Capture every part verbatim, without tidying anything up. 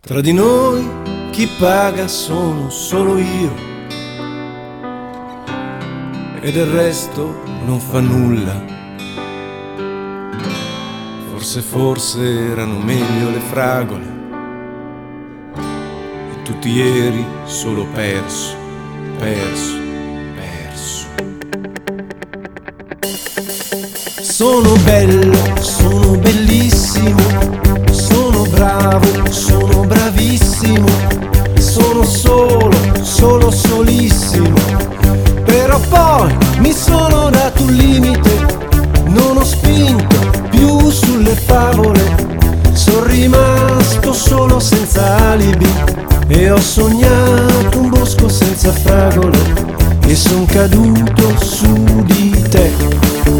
Tra di noi chi paga sono solo io, e del resto non fa nulla. Forse, forse erano meglio le fragole, e tutti ieri solo perso, perso, perso. Sono bello, sono bellissimo, sono bravo, sono bravissimo, sono solo, solo solissimo. Però poi mi sono dato un limite, non ho spinto più sulle favole. Sono rimasto solo senza alibi e ho sognato un bosco senza fragole, e son caduto su di te.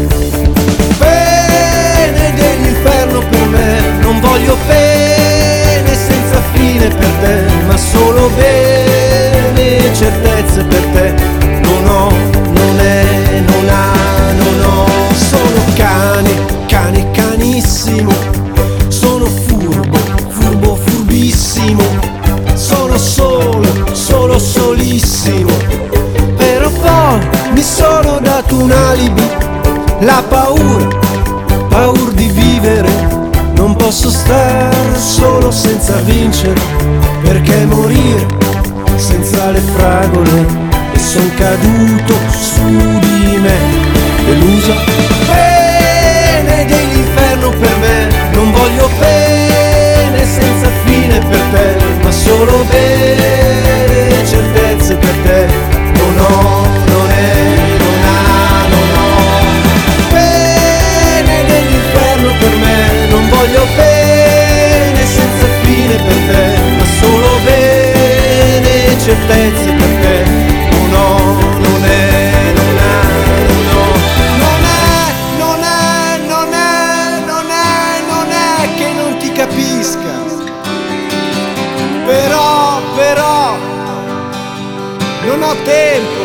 Pene dell'inferno per me, non voglio pene senza fine per te, ma solo bene, certezze per te. Non ho, non è, non ha, non ho. Sono cane, cane canissimo, sono furbo, furbo furbissimo, sono solo, solo solissimo. Però poi mi sono dato un alibi, la paura, paura di vivere. Non posso stare solo senza vincere, perché morire senza le fragole. E son caduto su di me, deluso. Pene dell'inferno per me, non voglio pene senza fine per te, ma solo bene, certezze per te. Non ho, non è, non ha, non ho. Pene dell'inferno per me, non voglio pene senza fine per te, ma solo bene, certezze per te. No, non è, non ha, no, non è, non è, non è, non è, non è che non ti capisca. Però, però, non ho tempo.